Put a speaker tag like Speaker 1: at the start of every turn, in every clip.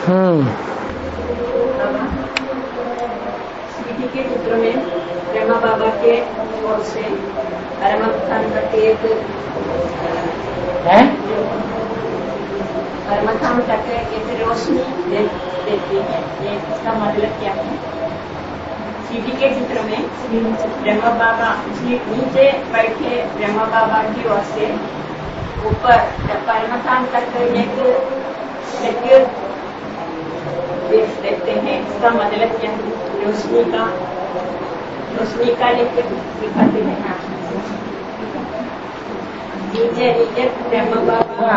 Speaker 1: स्मृति के चित्र में ब्रह्मा बाबा के ओर से परमात्मान तक एक परमात्मान तक एक रोशनी देती है। ये इसका मतलब क्या है? स्मृति के चित्र में ब्रह्मा बाबा नीचे बैठे ब्रह्मा बाबा की ओर से ऊपर परमात्मान तक एक देखते हैं। इसका मतलब क्या है? रोशनी का दिखाते हैं। नीचे ब्रह्मा बाबा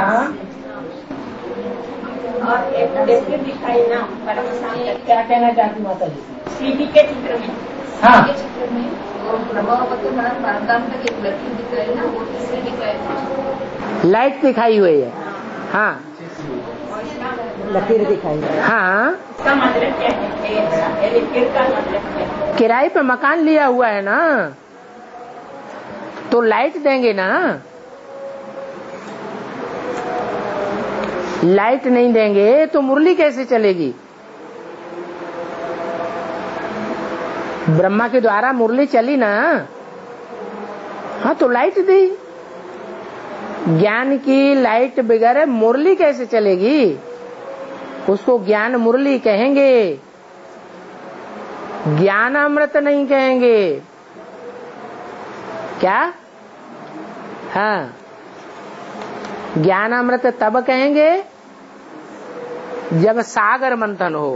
Speaker 1: और एक दिखाई ना परमात्मा। क्या कहना चाहती माता जी? सीढ़ी के चित्र में, हाँ, के चित्र में ब्रह्मा बाबा के साथ परमात्मा तक एक लकीर दिख रही है ना, वो किससे दिखाई? लाइट दिखाई हुई है। हाँ, लकीर दिखाई। हाँ, इसका मतलब क्या है? लकीर का मतलब क्या है? किराए पे मकान लिया हुआ है ना, तो लाइट देंगे ना। लाइट नहीं देंगे तो मुरली कैसे चलेगी? ब्रह्मा के द्वारा मुरली चली ना। हाँ, तो लाइट दी। ज्ञान की लाइट बगैर मुरली कैसे चलेगी? उसको ज्ञान मुरली कहेंगे, ज्ञान अमृत नहीं कहेंगे। क्या? हाँ, ज्ञान अमृत तब कहेंगे जब सागर मंथन हो।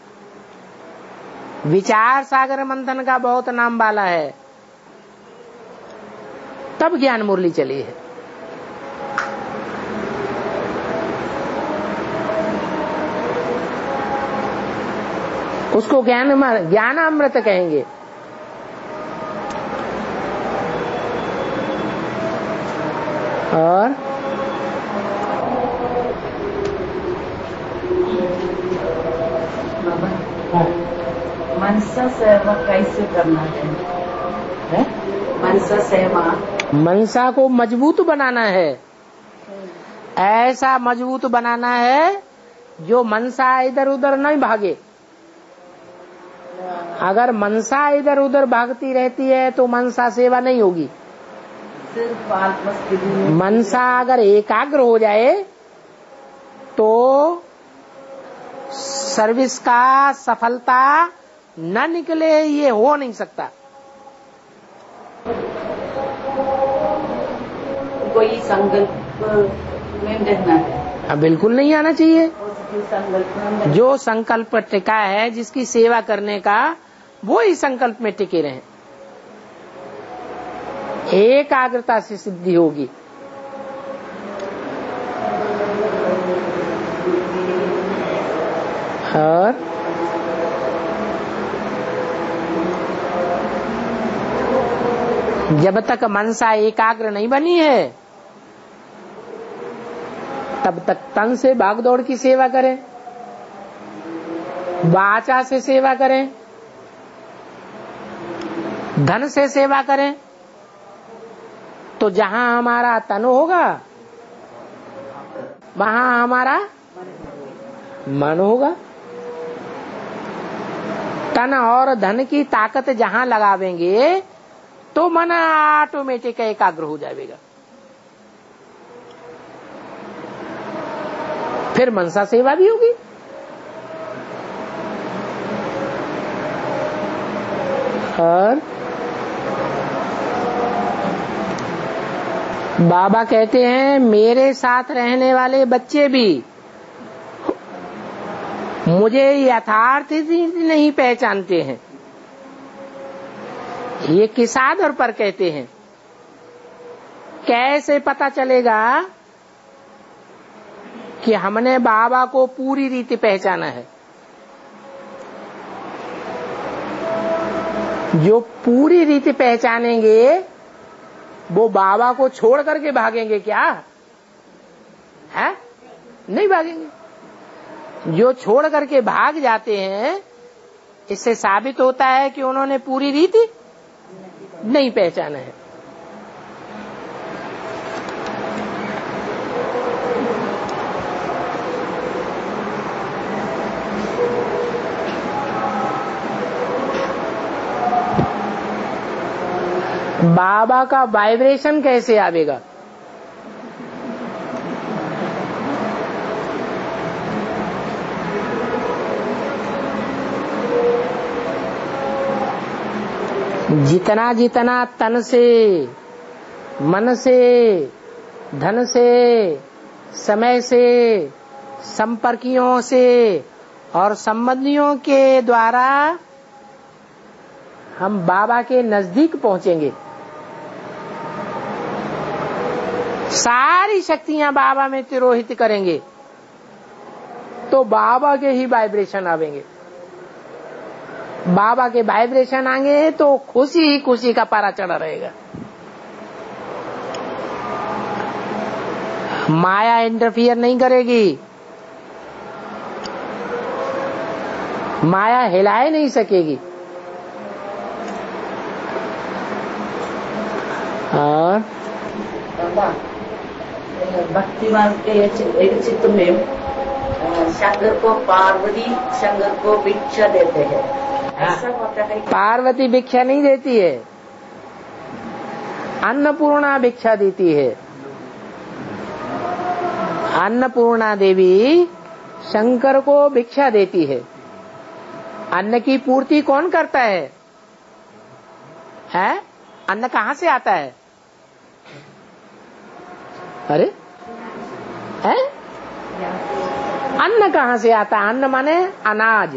Speaker 1: विचार सागर मंथन का बहुत नाम वाला है, तब ज्ञान मुरली चली है। उसको ज्ञान अमृत कहेंगे। और मनसा सेवा कैसे करना है? मनसा सेवा, मनसा को मजबूत बनाना है। ऐसा मजबूत बनाना है जो मनसा इधर उधर नहीं भागे। अगर मनसा इधर उधर भागती रहती है तो मनसा सेवा नहीं होगी। मनसा अगर एकाग्र हो जाए तो सर्विस का सफलता न निकले, ये हो नहीं सकता। कोई संकल्प में रहना है? बिल्कुल नहीं आना चाहिए। जो संकल्प टिका है, जिसकी सेवा करने का, वो ही संकल्प में टिके रहे। एकाग्रता से सिद्धि होगी। और जब तक मनसा एकाग्र नहीं बनी है, तब तक तन से भागदौड़ की सेवा करें, वाचा से सेवा करें, धन से सेवा करें, तो जहां हमारा तन होगा वहां हमारा मन होगा। तन और धन की ताकत जहां लगावेंगे तो मन ऑटोमेटिक एकाग्र हो जाएगा। फिर मनसा सेवा भी होगी। और बाबा कहते हैं, मेरे साथ रहने वाले बच्चे भी मुझे यथार्थ नहीं पहचानते हैं। ये किस आधार पर कहते हैं? कैसे पता चलेगा कि हमने बाबा को पूरी रीति पहचाना है? जो पूरी रीति पहचानेंगे वो बाबा को छोड़ करके भागेंगे क्या? है? नहीं भागेंगे। जो छोड़ करके भाग जाते हैं, इससे साबित होता है कि उन्होंने पूरी रीति नहीं पहचाना है। बाबा का वाइब्रेशन कैसे आवेगा? जितना जितना तन से, मन से, धन से, समय से, संपर्कियों से और संबंधियों के द्वारा हम बाबा के नजदीक पहुंचेंगे, सारी शक्तियां बाबा में तिरोहित करेंगे, तो बाबा के ही वाइब्रेशन आवेंगे। बाबा के वाइब्रेशन आएंगे तो खुशी ही खुशी का पारा चढ़ा रहेगा। माया इंटरफियर नहीं करेगी, माया हिलाए नहीं सकेगी। और
Speaker 2: भक्ति मार्ग के चित्र में शंकर को पार्वती शंकर को भिक्षा देते हैं, ऐसा होता है?
Speaker 1: पार्वती भिक्षा नहीं देती है, अन्नपूर्णा भिक्षा देती है। अन्नपूर्णा देवी शंकर को भिक्षा देती है। अन्न की पूर्ति कौन करता है? हैं? अन्न कहाँ से आता है? अरे है? अन्न कहाँ से आता है? अन्न माने अनाज,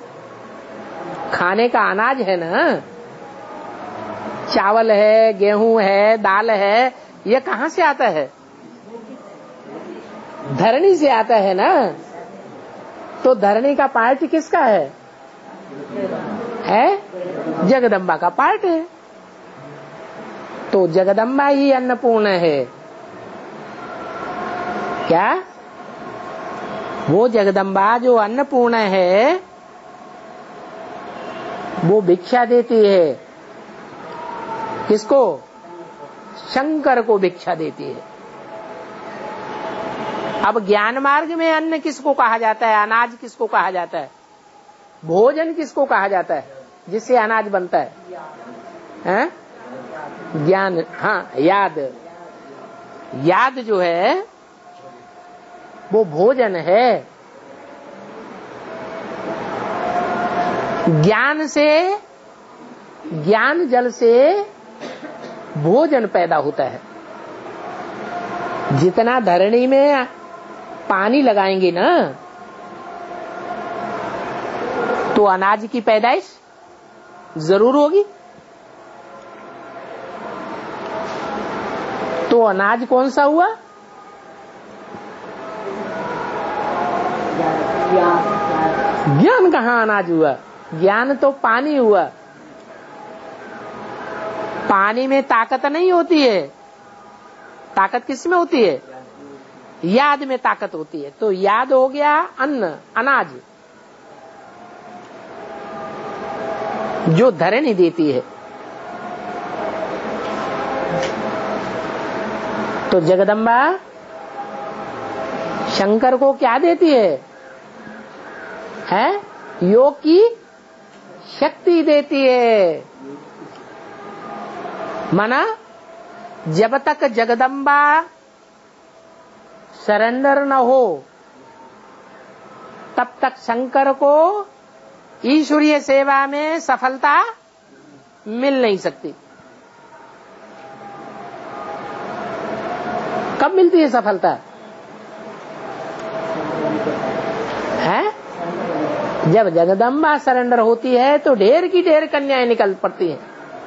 Speaker 1: खाने का अनाज है ना। चावल है, गेहूं है, दाल है, ये कहाँ से आता है? धरनी से आता है ना। तो धरनी का पार्ट किसका है? जगदम्बा का पार्ट है। तो जगदम्बा ही अन्नपूर्ण है। क्या? वो जगदम्बा जो अन्नपूर्ण है वो भिक्षा देती है। किसको? शंकर को भिक्षा देती है। अब ज्ञान मार्ग में अन्न किसको कहा जाता है? अनाज किसको कहा जाता है? भोजन किसको कहा जाता है जिससे अनाज बनता है? हैं? ज्ञान, हाँ, याद। याद जो है वो भोजन है। ज्ञान से, ज्ञान जल से भोजन पैदा होता है। जितना धरणी में पानी लगाएंगे ना तो अनाज की पैदाइश जरूर होगी। तो अनाज कौन सा हुआ? ज्ञान कहाँ अनाज हुआ? ज्ञान तो पानी हुआ। पानी में ताकत नहीं होती है। ताकत किस में होती है? याद में ताकत होती है। तो याद हो गया अन्न, अनाज, जो धरनी देती है। तो जगदम्बा शंकर को क्या देती है? योग की शक्ति देती है। माना जब तक जगदम्बा सरेंडर न हो तब तक शंकर को ईश्वरीय सेवा में सफलता मिल नहीं सकती। कब मिलती है सफलता? है जब जगदम्बा सरेंडर होती है तो ढेर की ढेर कन्याएं निकल पड़ती हैं,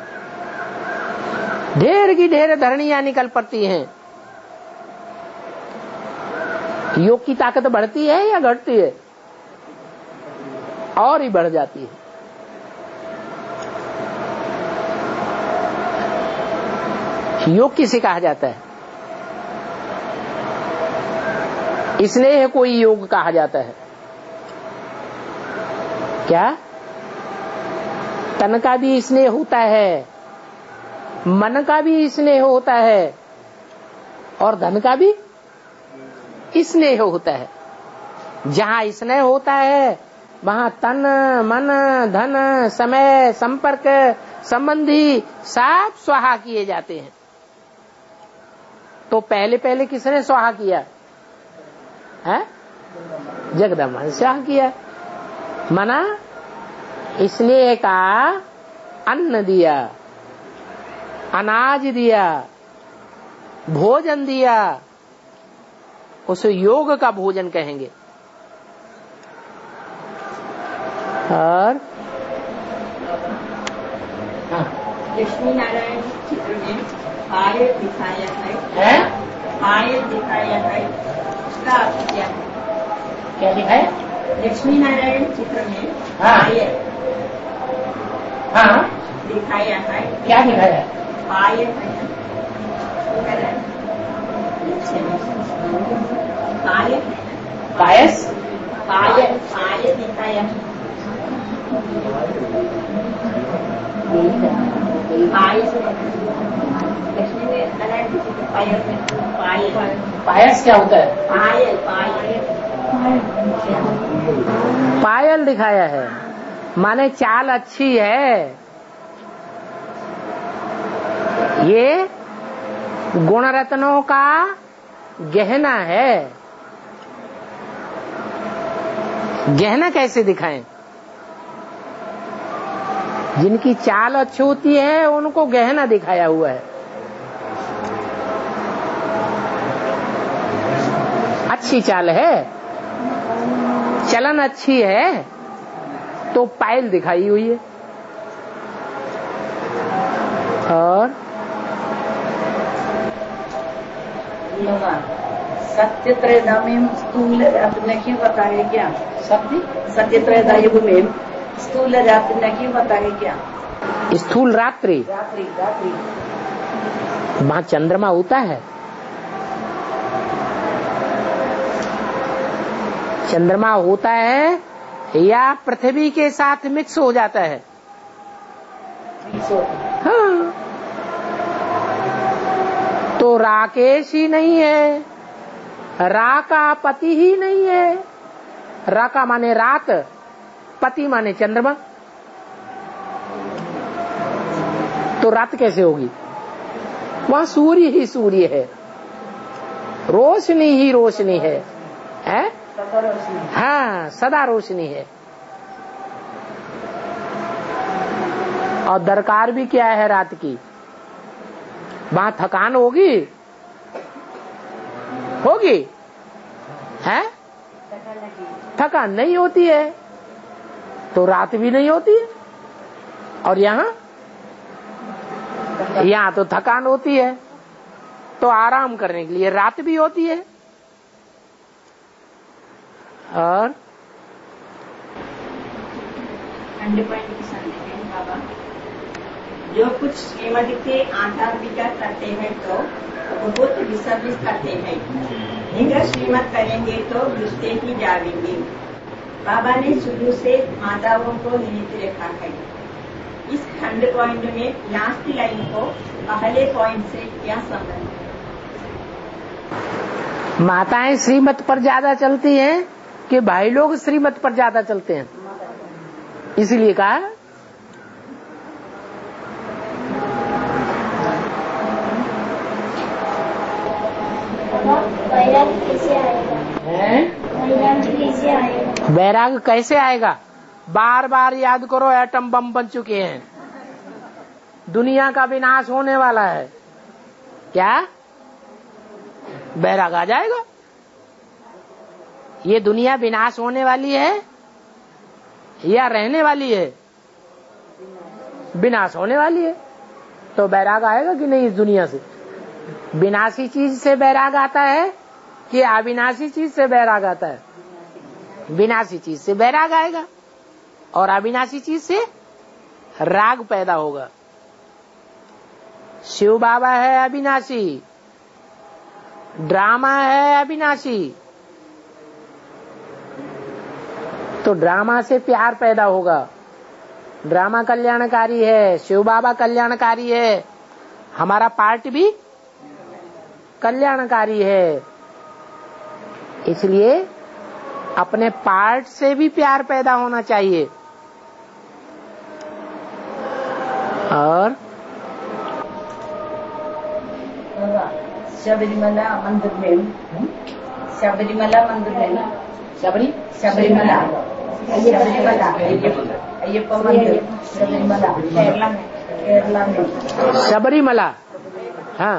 Speaker 1: ढेर की ढेर धरणियां निकल पड़ती हैं। योग की ताकत बढ़ती है या घटती है? और ही बढ़ जाती है। योग किसे कहा जाता है? स्नेह को ही योग कहा जाता है। क्या? तन का भी स्नेह होता है, मन का भी स्नेह होता है और धन का भी स्नेह होता है। जहाँ स्नेह होता है वहाँ तन, मन, धन, समय, संपर्क संबंधी सब स्वाहा किए जाते हैं। तो पहले पहले किसने स्वाहा किया है? जगदम्बा ने स्वाहा किया। मना इसलिए कहा अन्न दिया, अनाज दिया, भोजन दिया, उसे योग का भोजन कहेंगे। और
Speaker 2: लक्ष्मी नारायण चित्र में पायल दिखाया है, पायल दिखाया है, उसका अर्थ क्या है?
Speaker 1: क्या दिखाया?
Speaker 2: लक्ष्मी नारायण चित्र में पायल दिखाया है।
Speaker 1: क्या दिखाया?
Speaker 2: पायल
Speaker 1: पायस,
Speaker 2: पायल पायल दिखाया है। लक्ष्मी नारायण चित्र पायल में पायल,
Speaker 1: पायस क्या होता है?
Speaker 2: पायल पायल
Speaker 1: पायल दिखाया है, माने चाल अच्छी है। ये गुण रत्नों का गहना है। गहना कैसे दिखाएं? जिनकी चाल अच्छी होती है उनको गहना दिखाया हुआ है। अच्छी चाल है, चलन अच्छी है, तो पायल दिखाई हुई है। और
Speaker 2: सत्यत्रयदा में स्थूल रत्न क्यों बताया क्या? सत्यत्रयदा युग में स्थूल रत्न क्यों बताया क्या?
Speaker 1: स्थूल रात्रि,
Speaker 2: रात्रि रात्रि
Speaker 1: वहां चंद्रमा होता है। चंद्रमा होता है या पृथ्वी के साथ मिक्स हो जाता है? हाँ। तो राकेश ही नहीं है, रा का पति ही नहीं है। रा का माने रात, पति माने चंद्रमा। तो रात कैसे होगी? वहां सूर्य ही सूर्य है, रोशनी ही रोशनी है, हैं? हाँ, सदा रोशनी है। और दरकार भी क्या है रात की? वहां थकान होगी? होगी है? थकान नहीं होती है, तो रात भी नहीं होती है। और यहाँ तो थकान होती है, तो आराम करने के लिए रात भी होती है। और
Speaker 2: बाबा जो कुछ श्रीमद के आधार विचार करते हैं तो बहुत डिसर्विस करते हैं। इधर श्रीमद करेंगे तो रिश्ते ही जाएंगे। बाबा ने शुरू से माताओं को निमित्त रखा है। इस खंड पॉइंट में लास्ट लाइन को पहले पॉइंट से क्या संबंध है?
Speaker 1: माताएं श्रीमत पर ज्यादा चलती हैं कि भाई लोग श्रीमत पर ज्यादा चलते हैं? इसलिए कहा
Speaker 3: वैराग कैसे आएगा?
Speaker 1: वैराग कैसे आएगा? बार बार याद करो, एटम बम बन चुके हैं, दुनिया का विनाश होने वाला है। क्या वैराग आ जाएगा? ये दुनिया विनाश होने वाली है या रहने वाली है? विनाश होने वाली है, तो वैराग आएगा कि नहीं? इस दुनिया से विनाशी चीज से वैराग आता है कि अविनाशी चीज से वैराग आता है? विनाशी चीज से वैराग आएगा और अविनाशी चीज से राग पैदा होगा। शिव बाबा है अविनाशी, ड्रामा है अविनाशी, तो ड्रामा से प्यार पैदा होगा। ड्रामा कल्याणकारी है, शिव बाबा कल्याणकारी है, हमारा पार्ट भी कल्याणकारी है। इसलिए अपने पार्ट से भी प्यार पैदा होना चाहिए। और
Speaker 2: शबरीमला मंदिर में शबरीमला मंदिर में शबरीमला अय्यप्पा मंदिर शबरीमला केरला में
Speaker 1: शबरीमला। हाँ,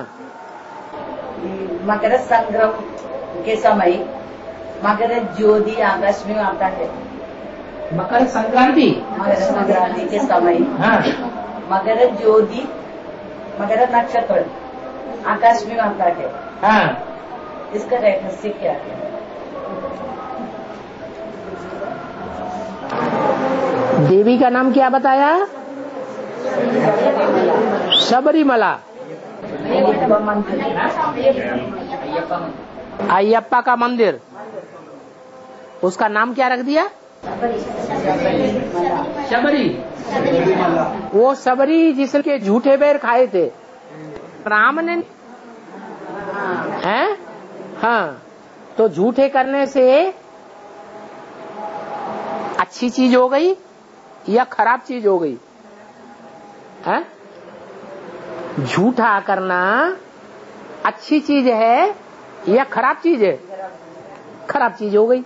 Speaker 2: मकर संक्रांति के समय मकर ज्योति आकाश में आता है।
Speaker 1: मकर संक्रांति
Speaker 2: के समय
Speaker 1: हाँ,
Speaker 2: मकर ज्योति मकर नक्षत्र आकाश में आता है।
Speaker 1: हाँ,
Speaker 2: इसका रहस्य क्या है?
Speaker 1: देवी का नाम क्या बताया? शबरीमला। अय्यप्पा का मंदिर, उसका नाम क्या रख दिया? शबरी। वो शबरी जिसके झूठे बेर खाए थे राम ने, हैं? हाँ, तो झूठे करने से अच्छी चीज हो गई या खराब चीज हो गई? है? झूठा करना अच्छी चीज है या खराब चीज है? खराब चीज हो गई।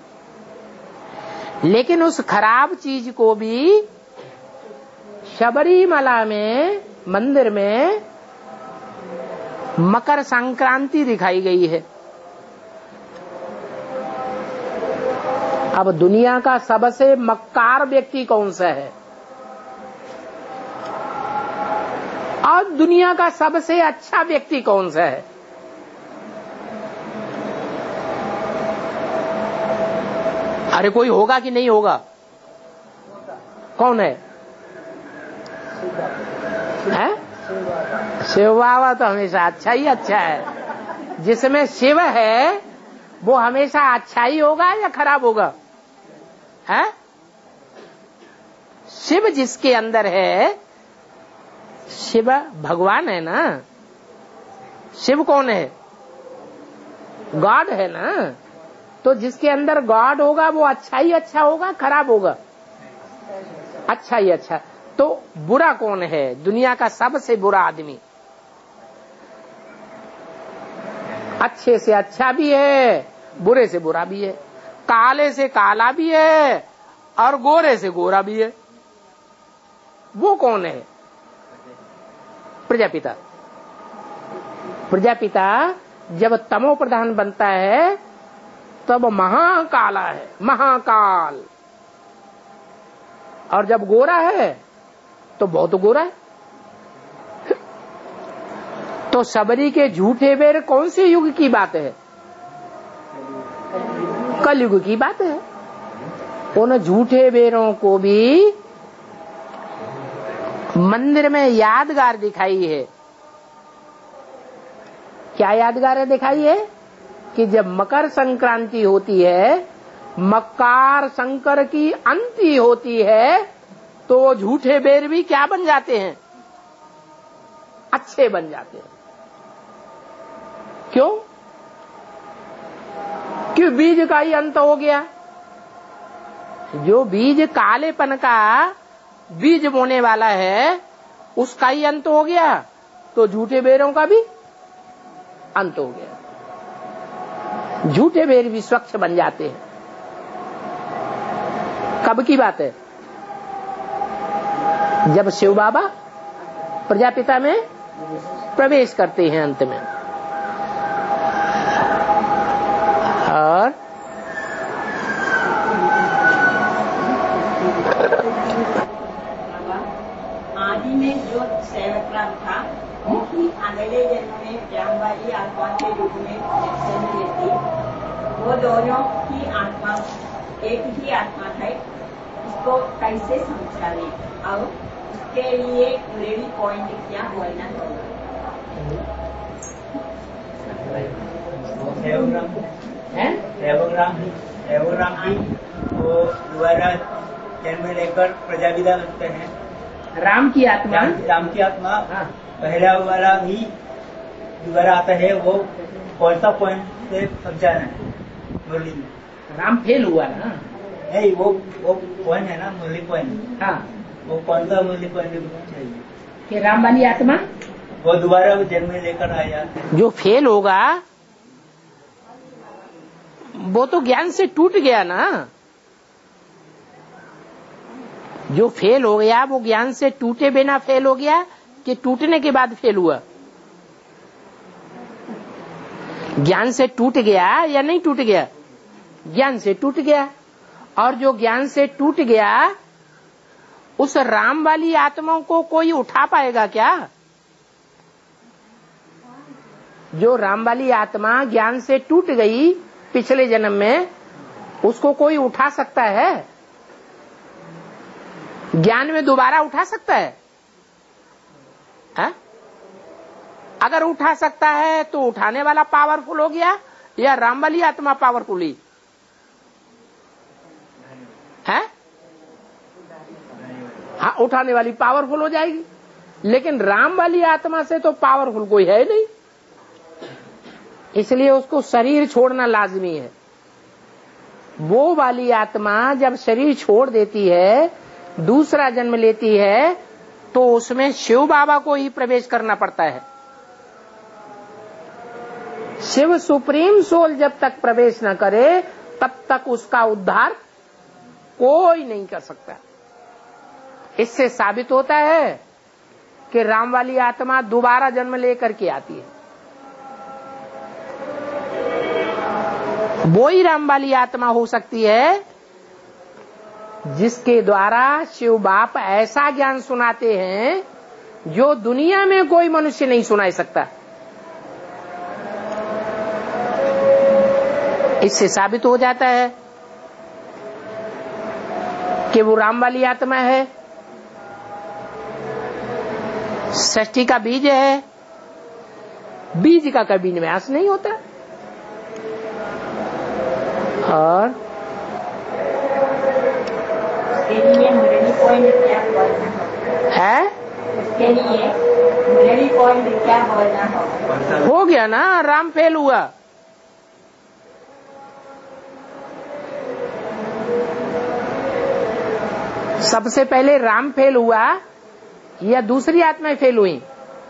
Speaker 1: लेकिन उस खराब चीज को भी शबरीमला में मंदिर में मकर संक्रांति दिखाई गई है। अब दुनिया का सबसे मक्कार व्यक्ति कौन सा है और दुनिया का सबसे अच्छा व्यक्ति कौन सा है? अरे कोई होगा कि नहीं होगा? कौन है? हैं? शिव बाबा तो हमेशा अच्छा ही अच्छा है। जिसमें शिव है वो हमेशा अच्छा ही होगा या खराब होगा? है? शिव जिसके अंदर है, शिव भगवान है ना। शिव कौन है? गॉड है ना। तो जिसके अंदर गॉड होगा वो अच्छा ही अच्छा होगा, खराब होगा? अच्छा ही अच्छा। तो बुरा कौन है? दुनिया का सबसे बुरा आदमी। अच्छे से अच्छा भी है, बुरे से बुरा भी है, काले से काला भी है और गोरे से गोरा भी है। वो कौन है? प्रजापिता। प्रजापिता जब तमो प्रधान बनता है तब महाकाला है, महाकाल। और जब गोरा है तो बहुत गोरा है। तो शबरी के झूठे बेर कौन से युग की बात है? कलयुग की बात है। उन झूठे बेरों को भी मंदिर में यादगार दिखाई है। क्या यादगार दिखाई है? कि जब मकर संक्रांति होती है, मकर शंकर की अंती होती है, तो वो झूठे बेर भी क्या बन जाते हैं? अच्छे बन जाते हैं। क्यों? कि बीज का ही अंत हो गया। जो बीज कालेपन का बीज बोने वाला है उसका ही अंत हो गया, तो झूठे बेरों का भी अंत हो गया। झूठे बेर भी स्वच्छ बन जाते हैं। कब की बात है? जब शिव बाबा प्रजापिता में प्रवेश करते हैं अंत में। और
Speaker 2: आदि में जो सेवक था उनकी अगले जन्म में ब्रह्मवाली आत्मा के रूप में जन्म लेती। वो दोनों की आत्मा एक ही आत्मा है। इसको कैसे समझाने और उसके लिए रेडी पॉइंट क्या होना होगा?
Speaker 3: देवग्राम की वो दोबारा जन्म लेकर प्रजापिता बनते हैं।
Speaker 1: राम की आत्मा,
Speaker 3: राम की आत्मा पहला वाला भी दोबारा आता है। वो कौन सा पॉइंट से समझाना है मुरली में?
Speaker 1: राम फेल हुआ ना?
Speaker 3: नहीं, वो पॉइंट है ना मुरली पॉइंट।
Speaker 1: हाँ,
Speaker 3: वो कौन सा मुरली पॉइंट चाहिए?
Speaker 1: कि राम वाली आत्मा
Speaker 3: वो दोबारा जन्म लेकर आ जाते हैं।
Speaker 1: जो फेल होगा वो तो ज्ञान से टूट गया ना। जो फेल हो गया वो ज्ञान से टूटे बिना फेल हो गया कि टूटने के बाद फेल हुआ? ज्ञान से टूट गया या नहीं टूट गया? ज्ञान से टूट गया। और जो ज्ञान से टूट गया उस राम वाली आत्मा को कोई उठा पाएगा क्या? जो राम वाली आत्मा ज्ञान से टूट गई पिछले जन्म में, उसको कोई उठा सकता है? ज्ञान में दोबारा उठा सकता है? अगर उठा सकता है तो उठाने वाला पावरफुल हो गया या राम वाली आत्मा पावरफुल हुई है? हाँ, उठाने वाली पावरफुल हो जाएगी, लेकिन राम वाली आत्मा से तो पावरफुल कोई है नहीं, इसलिए उसको शरीर छोड़ना लाजमी है। वो वाली आत्मा जब शरीर छोड़ देती है, दूसरा जन्म लेती है, तो उसमें शिव बाबा को ही प्रवेश करना पड़ता है। शिव सुप्रीम सोल जब तक प्रवेश न करे तब तक उसका उद्धार कोई नहीं कर सकता। इससे साबित होता है कि राम वाली आत्मा दोबारा जन्म लेकर के आती है। वो ही राम वाली आत्मा हो सकती है जिसके द्वारा शिव बाप ऐसा ज्ञान सुनाते हैं जो दुनिया में कोई मनुष्य नहीं सुना सकता। इससे साबित हो जाता है कि वो राम वाली आत्मा है, सृष्टि का बीज है। बीज का कभी विनाश नहीं होता। और
Speaker 2: उसके लिए मुरली पॉइंट क्या बोलना
Speaker 1: है?
Speaker 2: उसके लिए मुरली पॉइंट क्या बोलना
Speaker 1: हो गया ना, राम फेल हुआ। सबसे पहले राम फेल हुआ या दूसरी आत्माएं फेल हुई?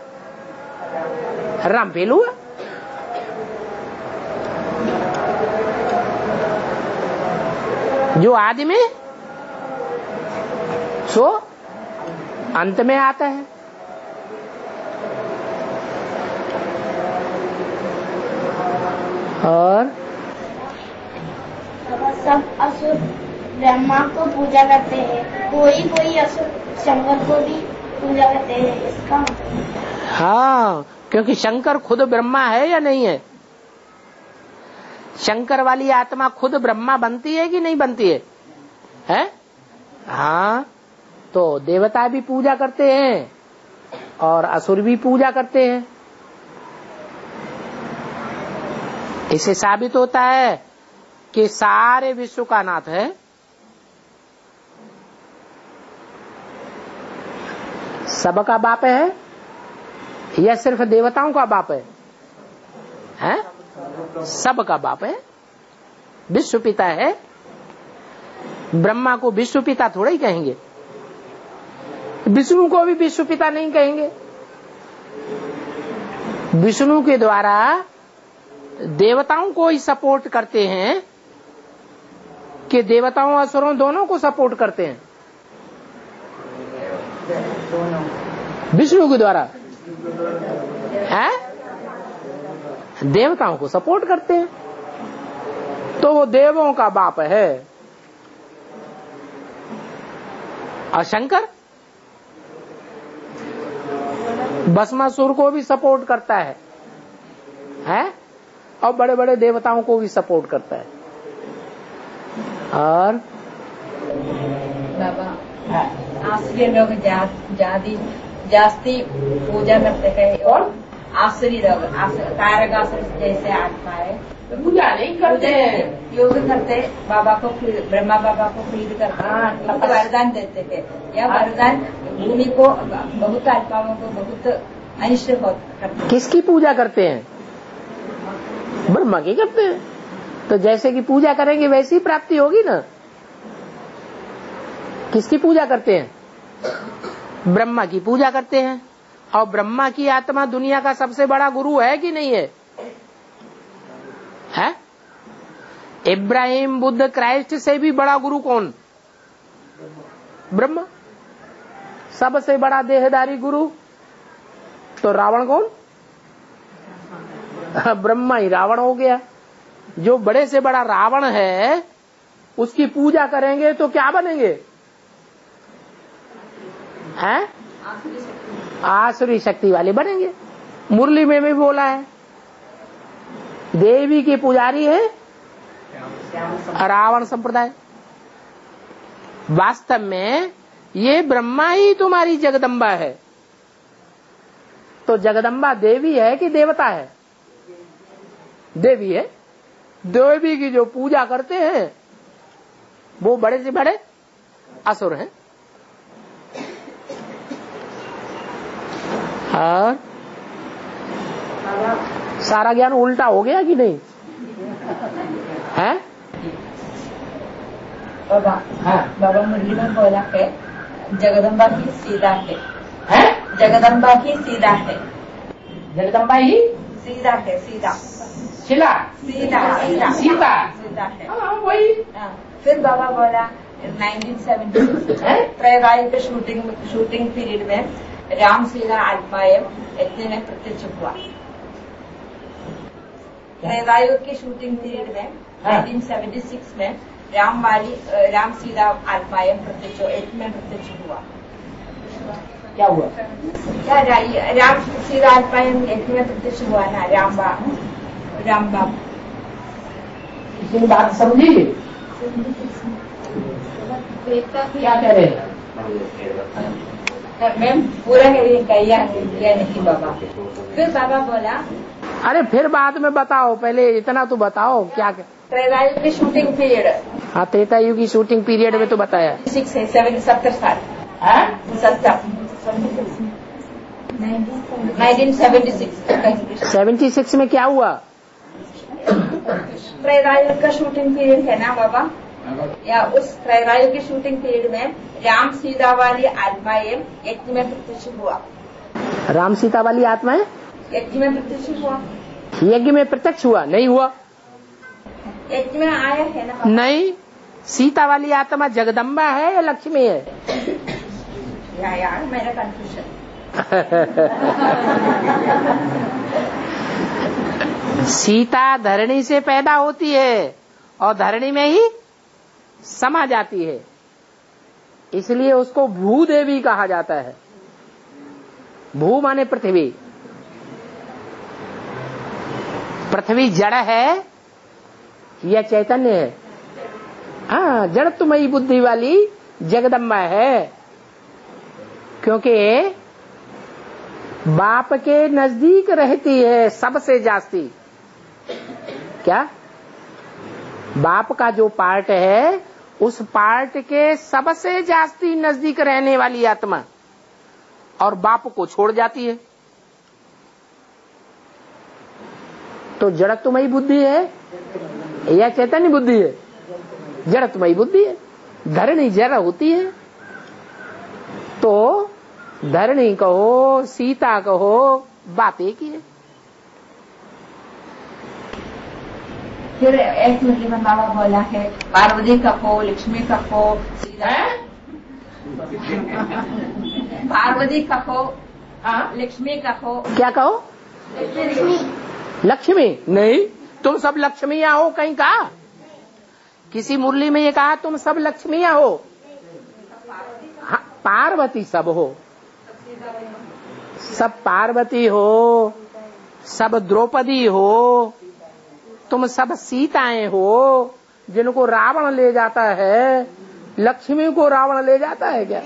Speaker 1: राम फेल हुआ। जो आदि में सो अंत में आता है। और
Speaker 4: सब असुर ब्रह्मा को पूजा करते हैं, कोई असुर शंकर को भी पूजा करते हैं, इसका?
Speaker 1: हाँ, क्योंकि शंकर खुद ब्रह्मा है या नहीं है? शंकर वाली आत्मा खुद ब्रह्मा बनती है कि नहीं बनती है? हैं? हाँ, तो देवता भी पूजा करते हैं और असुर भी पूजा करते हैं। इससे साबित होता है कि सारे विश्व का नाथ है। सबका बाप है या सिर्फ देवताओं का बाप है? हैं? सबका बाप है, विश्व पिता है। ब्रह्मा को विश्व पिता थोड़ा ही कहेंगे, विष्णु को भी विश्व पिता नहीं कहेंगे। विष्णु के द्वारा देवताओं को ही सपोर्ट करते हैं कि देवताओं असुरों दोनों को सपोर्ट करते हैं। विष्णु के द्वारा है, देवताओं को सपोर्ट करते हैं, तो वो देवों का बाप है। और शंकर भस्मासुर को भी सपोर्ट करता है और बड़े बड़े देवताओं को भी सपोर्ट करता है। और
Speaker 2: बाबा आश्रय लोग जास्ती पूजा करते हैं और आसुरी लोग तारकासुर जैसे आत्मा है
Speaker 1: पूजा नहीं करते हैं,
Speaker 2: योग करते बाबा को, ब्रह्मा बाबा को प्रीत करते, बहुत वरदान देते थे। यह वरदान भूमि को, बहुत आत्माओं को बहुत अनिष्ट करते।
Speaker 1: किसकी पूजा करते हैं? ब्रह्मा की करते हैं। तो जैसे कि पूजा करेंगे वैसी ही प्राप्ति होगी ना। किसकी पूजा करते हैं? ब्रह्मा की पूजा करते हैं। और ब्रह्मा की आत्मा दुनिया का सबसे बड़ा गुरु है कि नहीं है? है? इब्राहिम, बुद्ध, क्राइस्ट से भी बड़ा गुरु कौन? ब्रह्मा। सबसे बड़ा देहधारी गुरु तो रावण कौन? ब्रह्मा ही रावण हो गया। जो बड़े से बड़ा रावण है उसकी पूजा करेंगे तो क्या बनेंगे? हैं? आसुरी शक्ति वाले बनेंगे। मुरली में भी बोला है, देवी के पुजारी है रावण संप्रदाय। वास्तव में ये ब्रह्मा ही तुम्हारी जगदम्बा है। तो जगदम्बा देवी है कि देवता है? देवी है। देवी की जो पूजा करते हैं वो बड़े से बड़े असुर हैं। और सारा ज्ञान उल्टा हो गया कि नहीं है?
Speaker 2: बाबा मुरली में बोला है जगदम्बा ही सीधा है। जगदम्बा ही सीधा है।
Speaker 1: जगदम्बा ही
Speaker 2: सीधा है। सीधा
Speaker 1: शिला
Speaker 2: सीधा सीधा
Speaker 1: सीता
Speaker 2: सीधा है।
Speaker 1: वही।
Speaker 2: फिर बाबा बोला 1976 त्रैवायु के शूटिंग पीरियड में राम सीधा आत्माएं इतने में प्रत्यक्ष हुआ। त्रैवायु की शूटिंग पीरियड में 1976 में राम सीधा आत्माएं प्रत्यक्ष इतने में प्रत्यक्ष हुआ।
Speaker 1: क्या हुआ?
Speaker 2: क्या राम सीधा आत्माएं इतने में प्रत्यक्ष हुआ ना? राम बाप
Speaker 1: किसी बात समझी? क्या कह रहे हैं?
Speaker 2: मैम पूरा किया नहीं बाबा। फिर बाबा बोला
Speaker 1: अरे फिर बाद में बताओ, पहले इतना तो बताओ क्या।
Speaker 2: त्रैवायु की शूटिंग पीरियड।
Speaker 1: हाँ, त्रेतायुग की शूटिंग पीरियड में तो बताया
Speaker 2: 70 साल।
Speaker 1: 76 में क्या हुआ?
Speaker 2: त्रैवायु का शूटिंग पीरियड है ना बाबा, या उस त्रैवायु की शूटिंग पीरियड में राम सीता वाली आत्माएं यज्ञ में प्रत्यक्ष हुआ।
Speaker 1: राम सीता वाली आत्माएं
Speaker 2: यज्ञ में प्रत्यक्ष हुआ।
Speaker 1: यज्ञ में प्रत्यक्ष हुआ? नहीं हुआ।
Speaker 2: यज्ञ में आया है ना बाबा?
Speaker 1: नहीं। सीता वाली आत्मा जगदम्बा है या लक्ष्मी है?
Speaker 2: यार मेरा कंफ्यूजन।
Speaker 1: सीता धरणी से पैदा होती है और धरणी में ही समा जाती है, इसलिए उसको भूदेवी कहा जाता है। भू माने पृथ्वी। पृथ्वी जड़ है या चैतन्य है? हाँ, जड़त्वमयी बुद्धि वाली जगदम्बा है, क्योंकि बाप के नजदीक रहती है सबसे जास्ती। क्या? बाप का जो पार्ट है उस पार्ट के सबसे जास्ती नजदीक रहने वाली आत्मा, और बाप को छोड़ जाती है। तो जड़त्वमयी बुद्धि है या चैतन्य बुद्धि है? जड़त्वमयी बुद्धि है। धरणी जड़ होती है, तो धरणी कहो सीता कहो बात एक ही है।
Speaker 2: फिर एक मुरली में बाबा बोला है पार्वती कहो लक्ष्मी कहो सीधा। पार्वती कहो लक्ष्मी कहो।
Speaker 1: क्या कहो? लक्ष्मी नहीं, तुम सब लक्ष्मियां हो कहीं कहा? किसी मुरली में ये कहा तुम सब लक्ष्मियां हो? हाँ, पार्वती सब हो, सब पार्वती हो, सब द्रौपदी हो, तुम सब सीताएं हो जिनको रावण ले जाता है। लक्ष्मी को रावण ले जाता है क्या?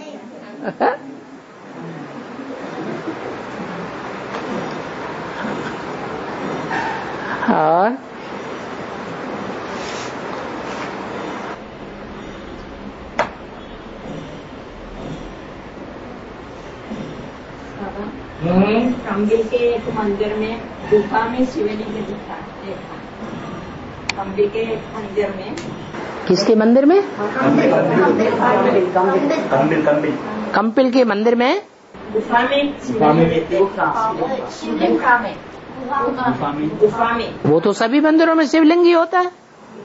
Speaker 1: और
Speaker 2: कंबिल के एक मंदिर में गुफा में शिवलिंग दिखा। कंबिल के एक मंदिर में।
Speaker 1: किसके मंदिर में? कंपिल के मंदिर में
Speaker 2: गुफा में
Speaker 1: वो तो सभी मंदिरों में शिवलिंग ही होता है।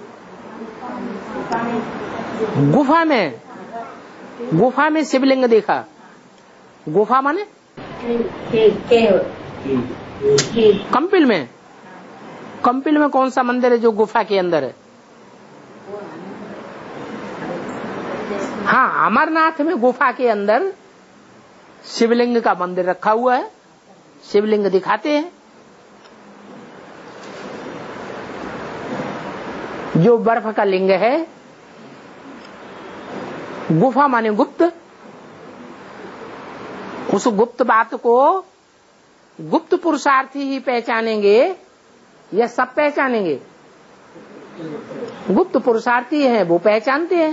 Speaker 1: गुफा में शिवलिंग देखा। गुफा माने कंपिल में कौन सा मंदिर है जो गुफा के अंदर है? हाँ, अमरनाथ में गुफा के अंदर शिवलिंग का मंदिर रखा हुआ है। शिवलिंग दिखाते हैं। जो बर्फ का लिंग है, गुफा माने गुप्त। उस गुप्त बात को गुप्त पुरुषार्थी ही पहचानेंगे या सब पहचानेंगे? गुप्त पुरुषार्थी हैं, वो पहचानते हैं।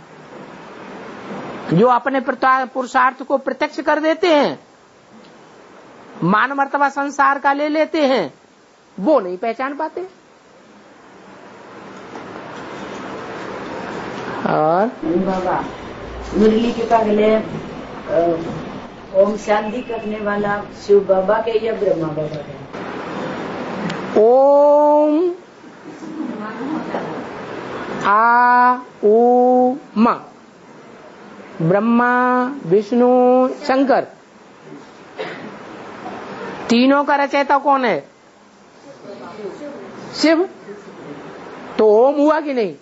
Speaker 1: जो अपने पुरुषार्थ को प्रत्यक्ष कर देते हैं, मान मर्तबा संसार का ले लेते हैं, वो नहीं पहचान पाते। और
Speaker 2: बाबा मुरली के पहले ओम शांति करने वाला शिव बाबा के या ब्रह्मा बाबा के?
Speaker 1: ओम आ ऊ म, ब्रह्मा विष्णु शंकर, तीनों का रचयिता कौन है? शिव। तो ओम हुआ कि नहीं?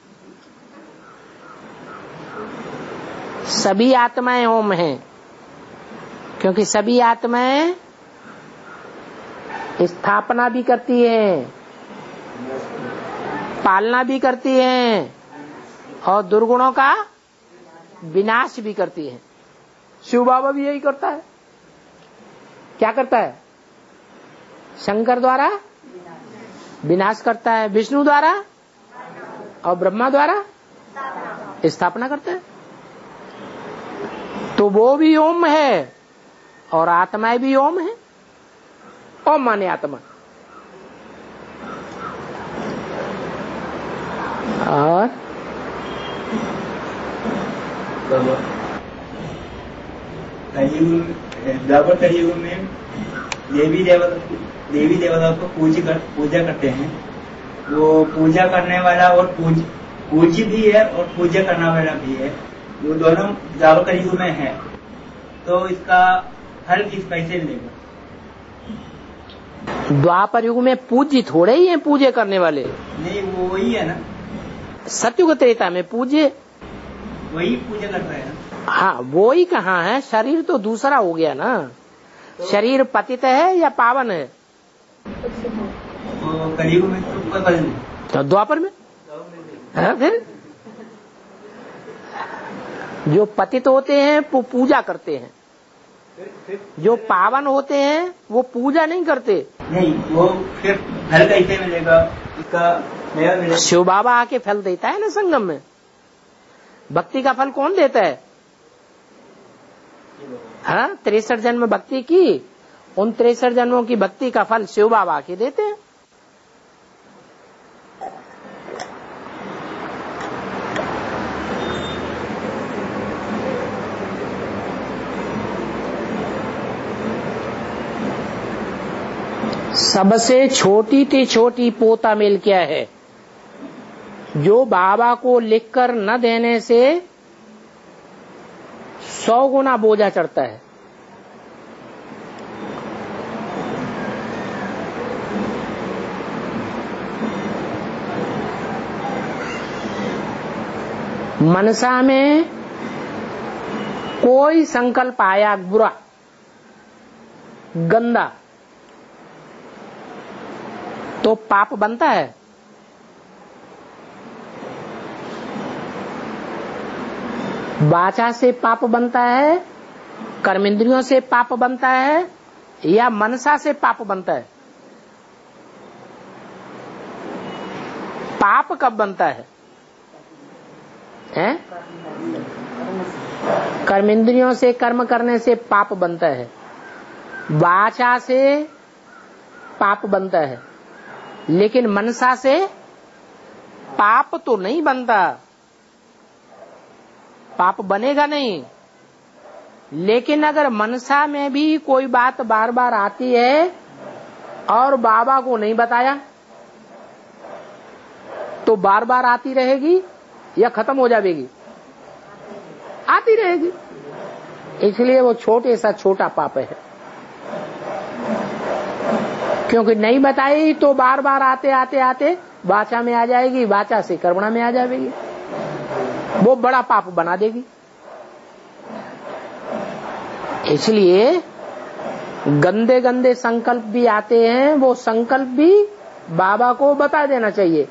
Speaker 1: सभी आत्माएं ओम हैं, क्योंकि सभी आत्माएं स्थापना भी करती हैं, पालना भी करती हैं और दुर्गुणों का विनाश भी करती हैं। शिव बाबा भी यही करता है। क्या करता है? शंकर द्वारा विनाश करता है, विष्णु द्वारा और ब्रह्मा द्वारा स्थापना करता है। तो वो भी ओम है और आत्माएं भी ओम है। ओम माने आत्मा। और
Speaker 3: द्वापर कलयुग में देवी देवता को पूजा करते हैं। वो पूजा करने वाला और पूज्य भी है और पूजा करने वाला भी है। वो दोनों द्वापर कलयुग में है। तो इसका हल कैसे मिलेगा?
Speaker 1: द्वापर युग में पूज्य थोड़े ही हैं पूजे करने वाले।
Speaker 3: नहीं, वो वही है ना।
Speaker 1: सतयुग त्रेता में पूज्य
Speaker 3: वही पूजा करता है ना।
Speaker 1: हाँ, वो ही कहाँ है? शरीर तो दूसरा हो गया ना। तो शरीर पतित है या पावन है?
Speaker 3: कलयुग में तो कोई बदल नहीं।
Speaker 1: तो द्वापर में फिर जो पतित होते हैं वो पूजा करते हैं, जो पावन होते हैं वो पूजा नहीं करते।
Speaker 3: नहीं, वो फिर फल कैसे मिलेगा? इसका मेवा मिलेगा।
Speaker 1: शिव बाबा आके फल देता है ना संगम में। भक्ति का फल कौन देता है? हाँ, 63 जन्म भक्ति की, उन 63 जन्मों की भक्ति का फल शिव बाबा आके देते हैं। सबसे छोटी से छोटी पोता मेल क्या है जो बाबा को लिखकर न देने से 100 गुना बोझा चढ़ता है? मनसा में कोई संकल्प आया बुरा गंदा तो पाप बनता है। वाचा से पाप बनता है, कर्मेंद्रियों से पाप बनता है या मनसा से पाप बनता है? पाप कब बनता है? हैं? कर्मेंद्रियों से कर्म करने से पाप बनता है, वाचा से पाप बनता है, लेकिन मनसा से पाप तो नहीं बनता। पाप बनेगा नहीं। लेकिन अगर मनसा में भी कोई बात बार बार आती है और बाबा को नहीं बताया तो बार बार आती रहेगी या खत्म हो जाएगी? आती रहेगी। इसलिए वो छोटे सा छोटा पाप है, क्योंकि नहीं बताई तो बार बार आते आते आते वाचा में आ जाएगी, वाचा से कर्मणा में आ जाएगी, वो बड़ा पाप बना देगी। इसलिए गंदे गंदे संकल्प भी आते हैं, वो संकल्प भी बाबा को बता देना चाहिए।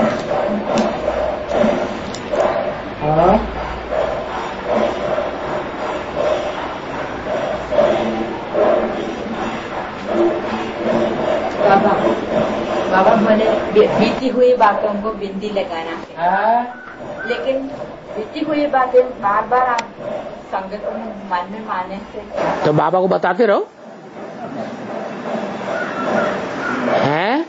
Speaker 2: बाबा मैंने बीती हुई बातों को बिंदी लगाना है, लेकिन बीती हुई बातें बार बार आप संगत में मन में मानने से
Speaker 1: तो बाबा को बताते रहो। हैं?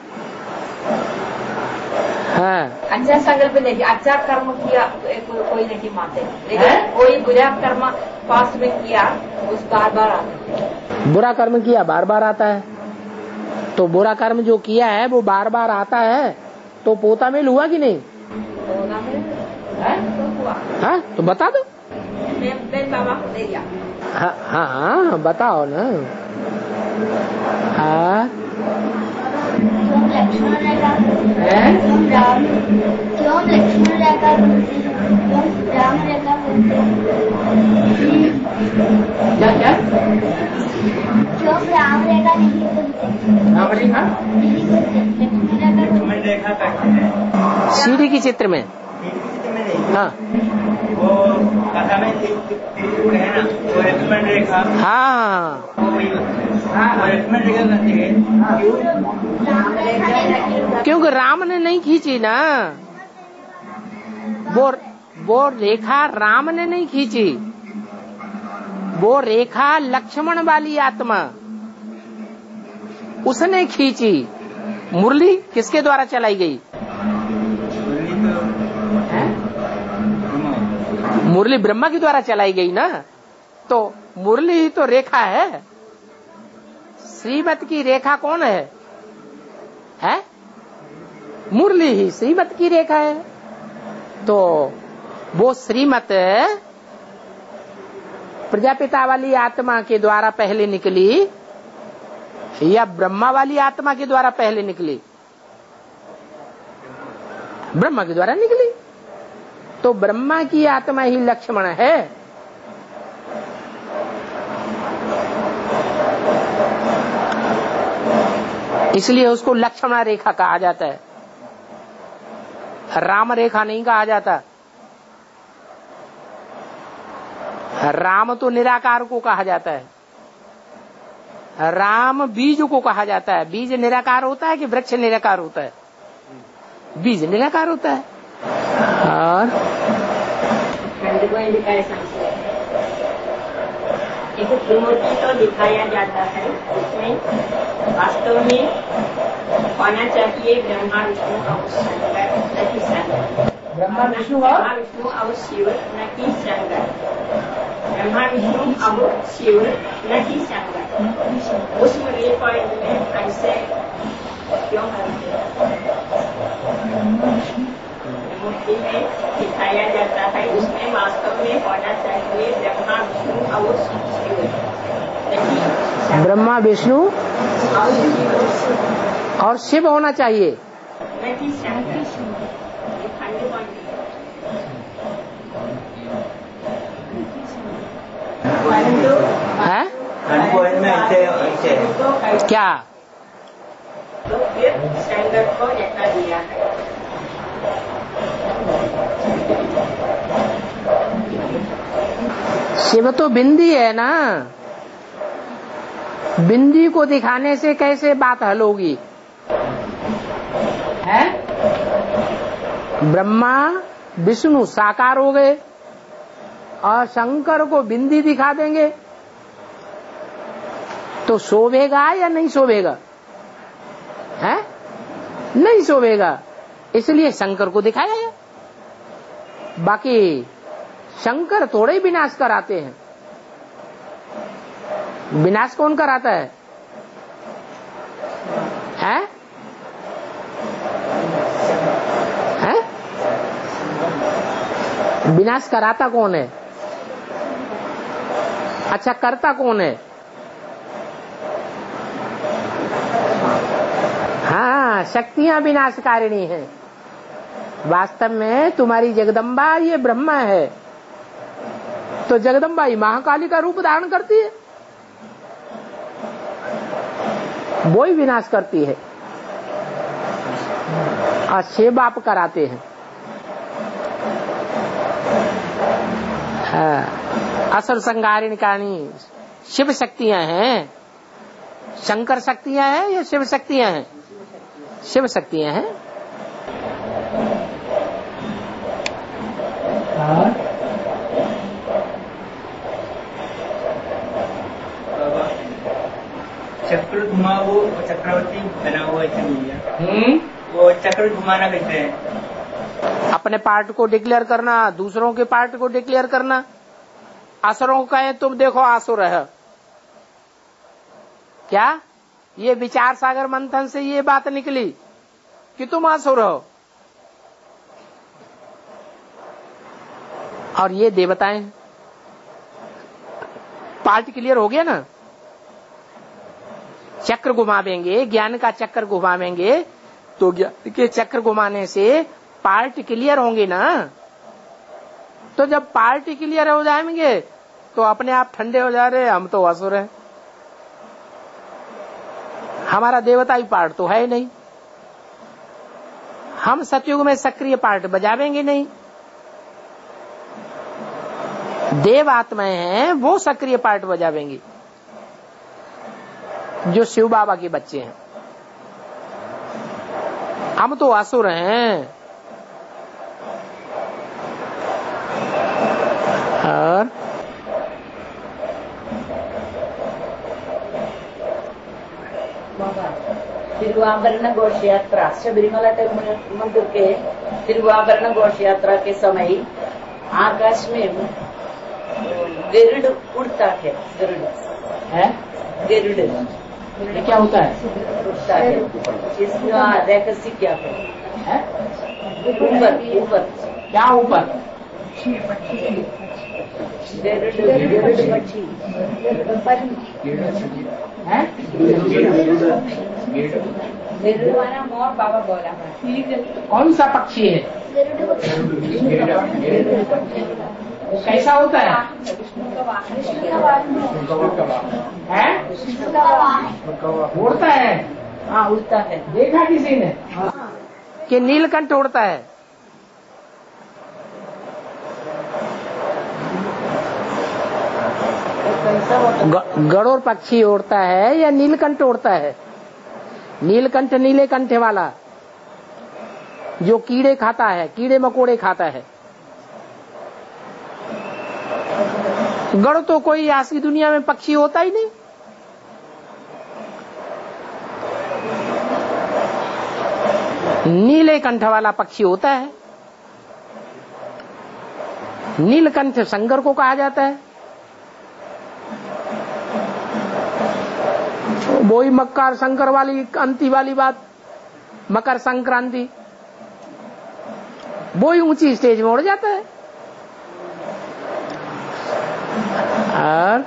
Speaker 1: हाँ।
Speaker 2: अच्छा संकल्प नहीं, अच्छा कर्म किया कोई नहीं मानते, लेकिन कोई बुरा कर्म पास में किया उस बार बार आता।
Speaker 1: बुरा कर्म किया बार बार आता है, तो बुरा कर्म जो किया है वो बार बार आता है, तो पोता मेल हुआ कि नहीं?
Speaker 2: पोता मेल तो हुआ।
Speaker 1: हाँ तो बता दो।
Speaker 2: मैं बाबा को दे दिया।
Speaker 1: हाँ हाँ हाँ बताओ ना। हाँ
Speaker 4: क्यों लक्ष्मण रेखा क्यों लक्ष्मण रेखा क्यों राम रेखा
Speaker 1: क्या क्या
Speaker 4: क्यों राम रेखा नहीं बोलते?
Speaker 1: राम रेखा
Speaker 3: लक्ष्मण रेखा करते हैं
Speaker 1: सीढ़ी के चित्र में।
Speaker 3: चित्र में नहीं,
Speaker 1: हाँ
Speaker 3: वो कथा में त्रिपुर है ना, वो लक्ष्मण रेखा,
Speaker 1: हाँ
Speaker 3: वो वही लक्ष्मण रेखा करते हैं। क्यों?
Speaker 1: क्योंकि राम ने नहीं खींची ना, वो रेखा राम ने नहीं खींची, वो रेखा लक्ष्मण वाली आत्मा उसने खींची। मुरली किसके द्वारा चलाई गई? मुरली ब्रह्मा के द्वारा चलाई गई ना, तो मुरली ही तो रेखा है। श्रीमत की रेखा कौन है? है मुरली ही श्रीमत की रेखा है। तो वो श्रीमत प्रजापिता वाली आत्मा के द्वारा पहले निकली या ब्रह्मा वाली आत्मा के द्वारा पहले निकली? ब्रह्मा के द्वारा निकली। तो ब्रह्मा की आत्मा ही लक्ष्मण है। इसलिए उसको लक्ष्मण रेखा कहा जाता है, राम रेखा नहीं कहा जाता। राम तो निराकार को कहा जाता है, राम बीज को कहा जाता है। बीज निराकार होता है कि वृक्ष निराकार होता है? बीज निराकार होता है। और
Speaker 2: एक त्रिमूर्ति तो दिखाया जाता है, उसमें वास्तव में होना चाहिए ब्रह्मा विष्णु और शंकर, न कि शंकर। ब्रह्मा विष्णु और शिव, न कि शंकर। ब्रह्मा विष्णु और शिव, न कि शंकर। उस पॉइंट में ऐसे क्यों करते मूर्ति में दिखाया जाता है, उसमें वास्तव में होना चाहिए ब्रह्मा विष्णु और शिव,
Speaker 1: ब्रह्मा विष्णु और शिव होना चाहिए। है क्या?
Speaker 2: तो फिर शंकर को ऐसा दिया है।
Speaker 1: शिव तो बिंदी है ना, बिंदी को दिखाने से कैसे बात हल होगी? है ब्रह्मा विष्णु साकार हो गए और शंकर को बिंदी दिखा देंगे तो शोभेगा या नहीं शोभेगा? है नहीं शोभेगा। इसलिए शंकर को दिखाया है। बाकी शंकर थोड़े ही विनाश कराते हैं, विनाश कौन कराता है? हैं? हैं? विनाश कराता कौन है? अच्छा, करता कौन है? हाँ, शक्तियां विनाशकारिणी हैं। वास्तव में तुम्हारी जगदम्बा ये ब्रह्मा है, तो जगदम्बा ही महाकाली का रूप धारण करती है, वो ही विनाश करती है और शिव आप कराते हैं। असुर संहारिणी कहानी शिव शक्तियां हैं, शंकर शक्तियां हैं या शिव शक्तियां हैं? शिव शक्तियां हैं।
Speaker 3: चक्र घुमा वो चक्रवर्ती बना हुआ है, वो चक्र घुमाना कैसे है?
Speaker 1: अपने पार्ट को डिक्लेयर करना, दूसरों के पार्ट को डिक्लेयर करना। असुरों को कहे तुम देखो आसुर है, क्या ये विचार सागर मंथन से ये बात निकली कि तुम असुर हो? और ये देवताएं, पार्ट क्लियर हो गया ना। चक्र घुमावेंगे, ज्ञान का चक्र घुमावेंगे, तो ज्ञान के चक्र घुमाने से पार्ट क्लियर होंगे ना। तो जब पार्ट क्लियर हो जाएंगे तो अपने आप ठंडे हो जा रहे, हम तो असुर हैं, हमारा देवताई पार्ट तो है ही नहीं, हम सतयुग में सक्रिय पार्ट बजावेंगे नहीं। देव आत्माएं हैं, वो सक्रिय पार्ट बजावेंगे, जो शिव बाबा के बच्चे हैं। हम तो असुर हैं। और
Speaker 5: तिरुवाभरण घोष यात्रा, शबरीमला मंदिर के तिरुवाभरण घोष यात्रा के समय आकाश में गरुड़ उड़ता है। गरुड़ है, गरुड़
Speaker 1: ये क्या होता है?
Speaker 5: उड़ता है। इसका रहस्य क्या है? ऊपर ऊपर
Speaker 1: क्या ऊपर?
Speaker 5: गरुड़ पक्षी
Speaker 1: है?
Speaker 5: गरुड़ वाला मोर बाबा बोला है।
Speaker 1: कौन सा पक्षी है? कैसा होता है? उड़ता है।
Speaker 5: हाँ, उड़ता है।
Speaker 1: देखा किसी ने कि नीलकंठ उड़ता है? गरुड़ पक्षी उड़ता है या नीलकंठ उड़ता है? नीलकंठ नीले कंठ वाला जो कीड़े खाता है, कीड़े मकोड़े खाता है। गरुड़ तो कोई आज की दुनिया में पक्षी होता ही नहीं। नीले कंठ वाला पक्षी होता है। नीलकंठ शंकर को कहा जाता है। वही मकर शंकर वाली अंति वाली बात, मकर संक्रांति, वही ऊंची स्टेज में उड़ जाता है। और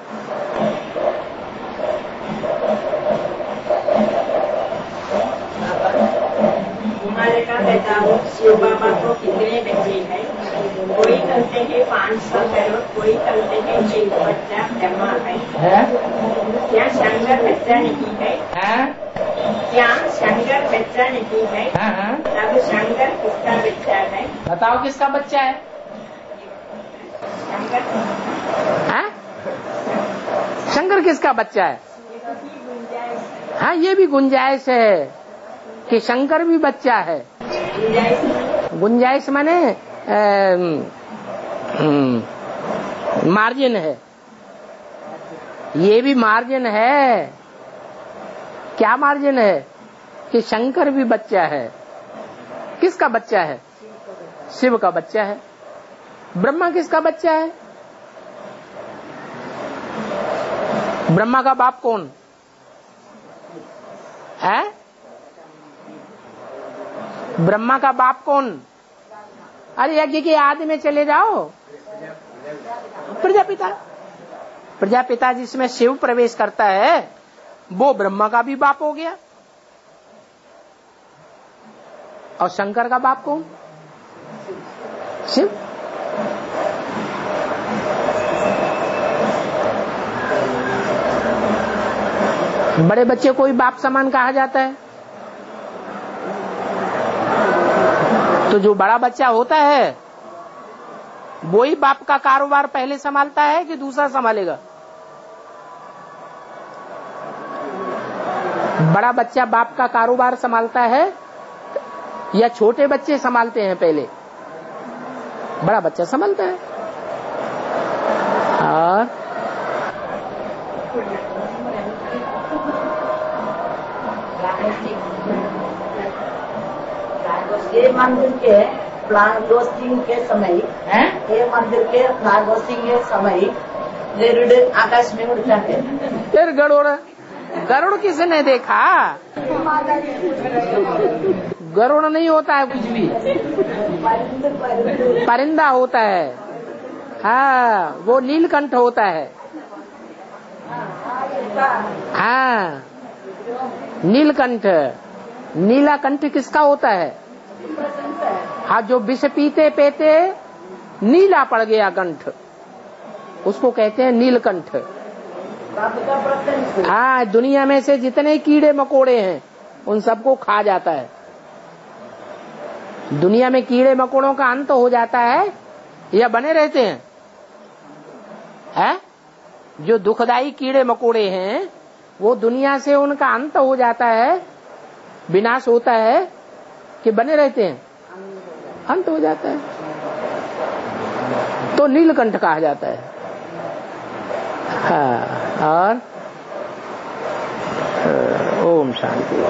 Speaker 2: हमारे का कहता हूँ शिव बाबा को कितने बच्चे हैं? कोई कहते हैं 500 करोड़, कोई कहते हैं एक बच्चा ब्रह्मा है। क्या शंकर बच्चा नहीं है? क्या शंकर बच्चा नहीं है? तब शंकर किसका बच्चा है?
Speaker 1: बताओ किसका बच्चा है? शंकर किसका बच्चा है? हाँ, ये भी गुंजाइश है कि शंकर भी बच्चा है। गुंजाइश माने मार्जिन है, ये भी मार्जिन है। क्या मार्जिन है? कि शंकर भी बच्चा है। किसका बच्चा है? शिव का बच्चा है। ब्रह्मा किसका बच्चा है? ब्रह्मा का बाप कौन है? ब्रह्मा का बाप कौन? अरे यज्ञ के आदि में चले जाओ, प्रजापिता। प्रजापिता जिसमें शिव प्रवेश करता है वो ब्रह्मा का भी बाप हो गया। और शंकर का बाप कौन? शिव। बड़े बच्चे को ही बाप समान कहा जाता है। तो जो बड़ा बच्चा होता है वो ही बाप का कारोबार पहले संभालता है कि दूसरा संभालेगा? बड़ा बच्चा बाप का कारोबार संभालता है या छोटे बच्चे संभालते हैं? पहले बड़ा बच्चा संभालता है। और
Speaker 6: ये मंदिर के फ्लैग होस्टिंग के समय ये मंदिर के फ्लैग होस्टिंग के समय गरुड़ आकाश में उड़ता है।
Speaker 1: फिर गरुड़ किसने देखा? गरुड़ नहीं होता है कुछ भी, परिंदा होता है। हाँ, वो नीलकंठ होता है। हाँ, नीलकंठ। नीला कंठ किसका होता है? हाँ, जो विष पीते पीते नीला पड़ गया कंठ, उसको कहते हैं नीलकंठ। हाँ, दुनिया में से जितने कीड़े मकोड़े हैं उन सबको खा जाता है। दुनिया में कीड़े मकोड़ों का अंत हो जाता है या बने रहते हैं? है? जो दुखदाई कीड़े मकोड़े हैं वो दुनिया से उनका अंत हो जाता है, विनाश होता है कि बने रहते हैं? अंत हो जाता है। तो नीलकंठ कहा जाता है। हाँ, और ओम शांति।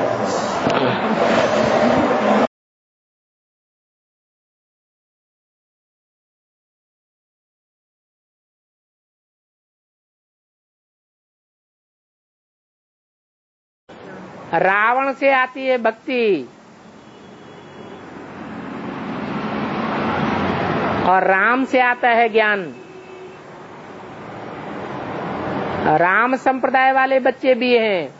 Speaker 1: रावण से आती है भक्ति और राम से आता है ज्ञान। राम संप्रदाय वाले बच्चे भी हैं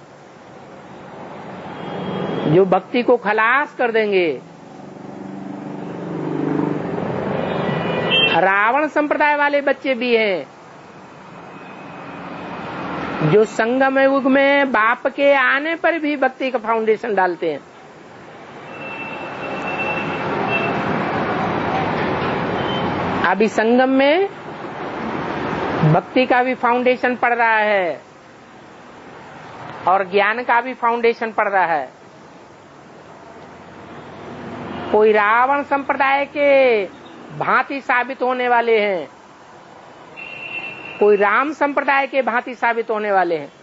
Speaker 1: जो भक्ति को खलास कर देंगे। रावण संप्रदाय वाले बच्चे भी हैं जो संगम युग में बाप के आने पर भी भक्ति का फाउंडेशन डालते हैं। अभी संगम में भक्ति का भी फाउंडेशन पड़ रहा है और ज्ञान का भी फाउंडेशन पड़ रहा है। कोई रावण संप्रदाय के भांति साबित होने वाले हैं, कोई राम संप्रदाय के भांति साबित होने वाले हैं।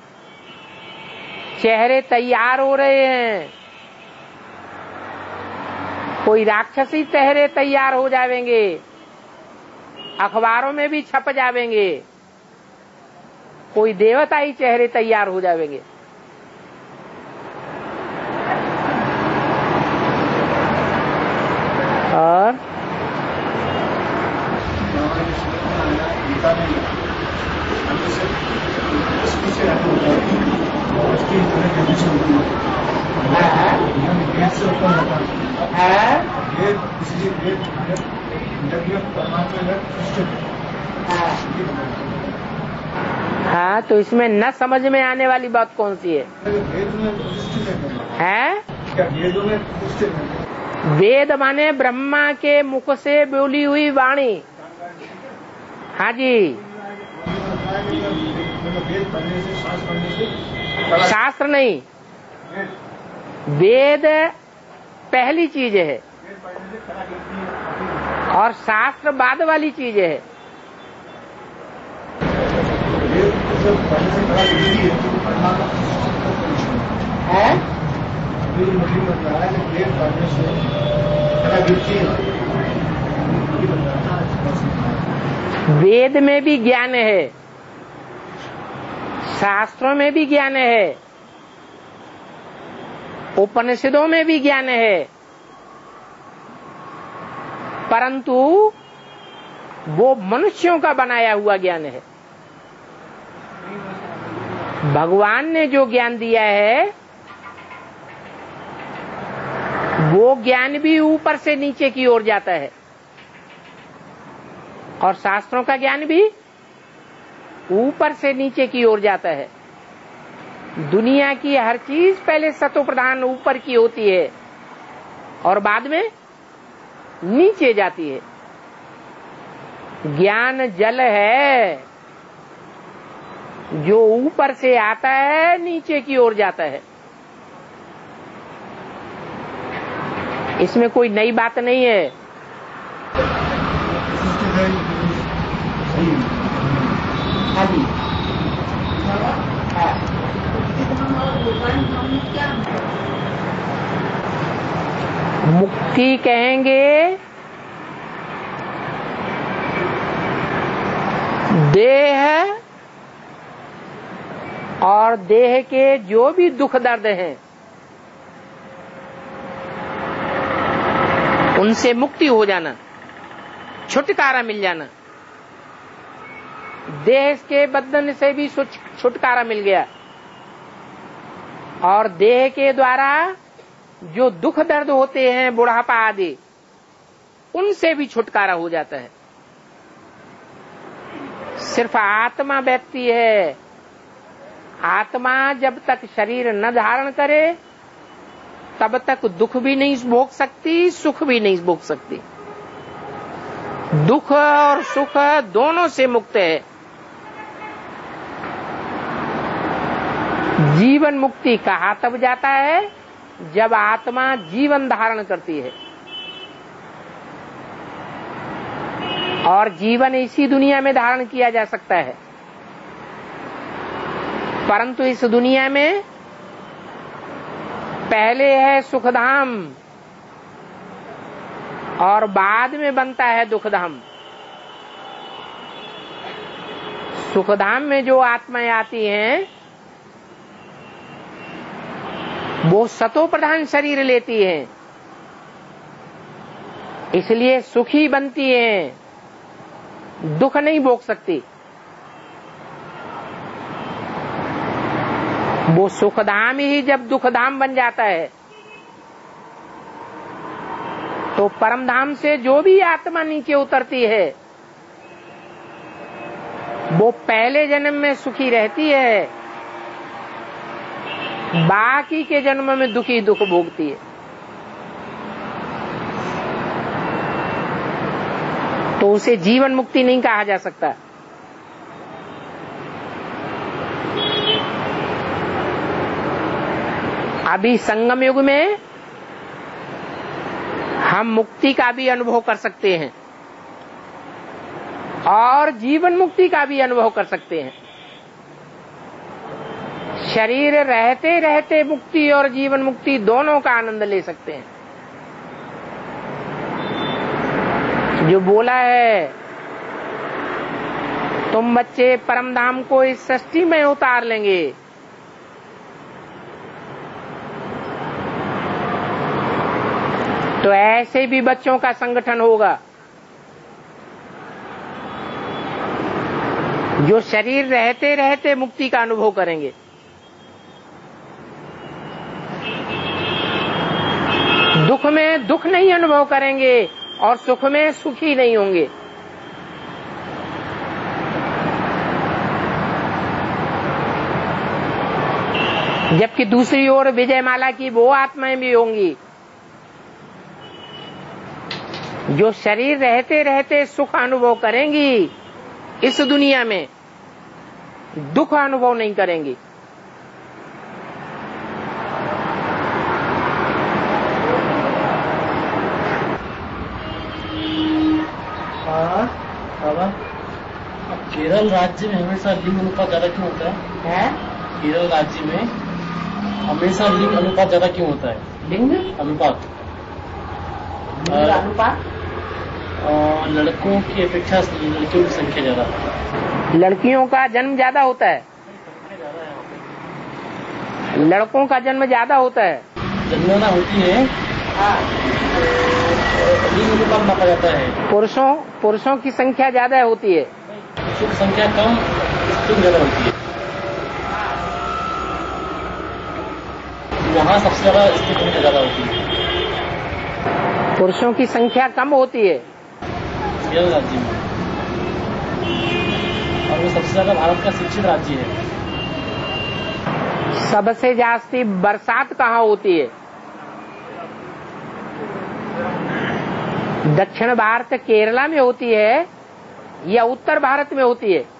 Speaker 1: चेहरे तैयार हो रहे हैं, कोई राक्षसी चेहरे तैयार हो जाएंगे, अखबारों में भी छप जाएंगे, कोई देवताई चेहरे तैयार हो जाएंगे। और हाँ, तो इसमें न समझ में आने वाली बात कौन सी है? वेद माने ब्रह्मा के मुख से बोली हुई वाणी। हाँ जी, शास्त्र नहीं, वेद पहली चीज है और शास्त्र बाद वाली चीज है। वेद में भी ज्ञान है, शास्त्रों में भी ज्ञान है, उपनिषदों में भी ज्ञान है, परंतु वो मनुष्यों का बनाया हुआ ज्ञान है। भगवान ने जो ज्ञान दिया है वो ज्ञान भी ऊपर से नीचे की ओर जाता है, और शास्त्रों का ज्ञान भी ऊपर से नीचे की ओर जाता है। दुनिया की हर चीज पहले सतो प्रधान ऊपर की होती है और बाद में नीचे जाती है। ज्ञान जल है जो ऊपर से आता है नीचे की ओर जाता है। इसमें कोई नई बात नहीं है। मुक्ति कहेंगे देह और देह के जो भी दुख दर्द हैं उनसे मुक्ति हो जाना, छुटकारा मिल जाना। देह के बंधन से भी छुटकारा मिल गया और देह के द्वारा जो दुख दर्द होते हैं बुढ़ापा आदि उनसे भी छुटकारा हो जाता है। सिर्फ आत्मा व्यक्ति है। आत्मा जब तक शरीर न धारण करे तब तक दुख भी नहीं भोग सकती, सुख भी नहीं भोग सकती। दुख और सुख दोनों से मुक्त है। जीवन मुक्ति कहा तब जाता है जब आत्मा जीवन धारण करती है, और जीवन इसी दुनिया में धारण किया जा सकता है, परंतु इस दुनिया में पहले है सुखधाम और बाद में बनता है दुखधाम। सुखधाम में जो आत्माएं आती हैं वो सतो प्रधान शरीर लेती हैं, इसलिए सुखी बनती हैं, दुख नहीं भोग सकती। वो सुखधाम ही जब दुखधाम बन जाता है तो परमधाम से जो भी आत्मा नीचे उतरती है वो पहले जन्म में सुखी रहती है, बाकी के जन्म में दुखी दुख भोगती है। तो उसे जीवन मुक्ति नहीं कहा जा सकता। अभी संगम युग में हम मुक्ति का भी अनुभव कर सकते हैं और जीवन मुक्ति का भी अनुभव कर सकते हैं। शरीर रहते रहते मुक्ति और जीवन मुक्ति दोनों का आनंद ले सकते हैं। जो बोला है तुम बच्चे परमधाम को इस सृष्टि में उतार लेंगे, तो ऐसे भी बच्चों का संगठन होगा जो शरीर रहते रहते मुक्ति का अनुभव करेंगे। दुख में दुख नहीं अनुभव करेंगे और सुख में सुखी नहीं होंगे। जबकि दूसरी ओर विजयमाला की वो आत्माएं भी होंगी जो शरीर रहते रहते सुख अनुभव करेंगी, इस दुनिया में दुख अनुभव नहीं करेंगी।
Speaker 7: केरल राज्य में हमेशा लिंग अनुपात ज्यादा क्यों होता है? केरल राज्य में हमेशा लिंग अनुपात ज्यादा क्यों होता है?
Speaker 1: लिंग
Speaker 7: अनुपात लड़कों की अपेक्षा लड़कियों की संख्या ज्यादा।
Speaker 1: लड़कियों का जन्म ज्यादा होता है। लड़कों का जन्म ज्यादा होता है।
Speaker 7: जनगणना होती है, लिंग अनुपात मापा जाता है।
Speaker 1: पुरुषों की संख्या ज्यादा होती है,
Speaker 7: पुरुषों की संख्या कम, स्त्रियों ज्यादा होती है। वहाँ सबसे ज्यादा स्त्री संख्या ज्यादा होती है।
Speaker 1: पुरुषों की संख्या कम होती है
Speaker 7: केरल राज्य में, और वो सबसे ज्यादा भारत का शिक्षित राज्य है।
Speaker 1: सबसे जास्ती बरसात कहाँ होती है? दक्षिण भारत केरला में होती है या उत्तर भारत में होती है?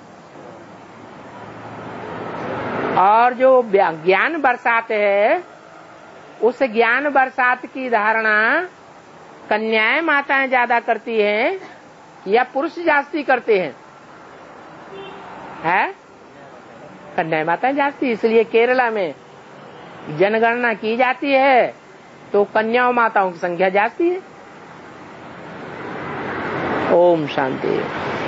Speaker 1: और जो ज्ञान बरसात है, उस ज्ञान बरसात की धारणा कन्याएं माताएं ज्यादा करती हैं या पुरुष जास्ती करते हैं? है कन्याएं माताएं जास्ती। इसलिए केरला में जनगणना की जाती है तो कन्याओं माताओं की संख्या जास्ती है। ओम शांति।